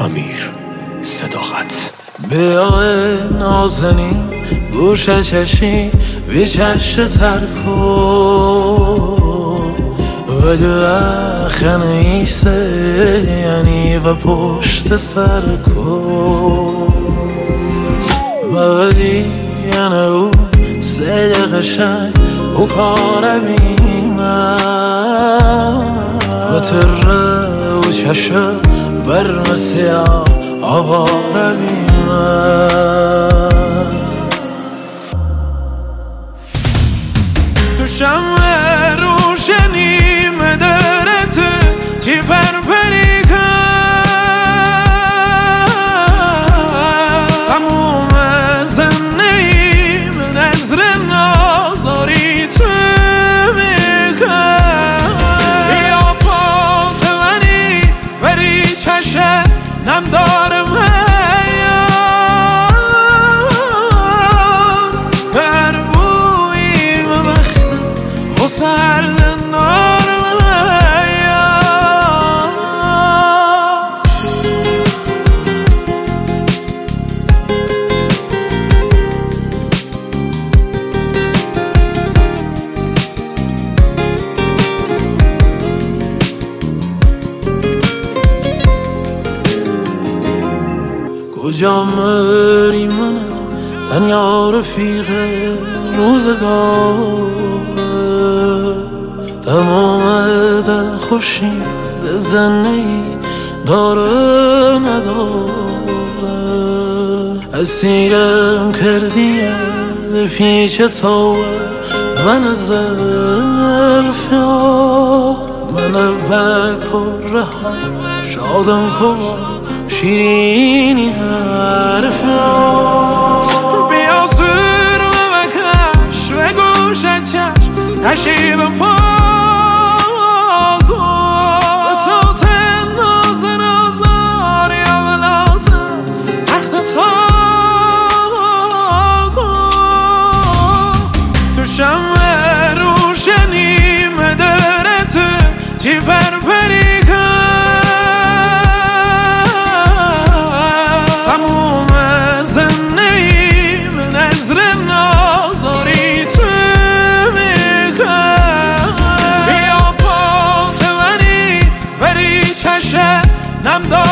امیر صداقت. بیا نازنین گوشه چشی بی چشت تر کن بگه خنه ایسه یعنی و پشت سر کن مبدی یعنی او سید قشنگ او کار بیمه و تره و چشه برم سیاه آواره بیمه تو شمع روشنی مدرت چی پرپری کن تموم زندگیم نظر نازاری تو میکن یا پات منی بری چشه نم دارم هیان بر بویم بخت و سرد نارم هیان کجا مری منم تنیا رفیق روزگاره تمام دل خوشی زنی داره نداره اسیرم کردی پیچ تو من زلفیان من بکره ها شادم کن شیرینی حرف بیا زور و بکش و گوش چشم نشیب پا کن بساط ناز نازار یا ولات تخت تا کن تو شمع روشنی مدرت چی پرپری کن نم دارم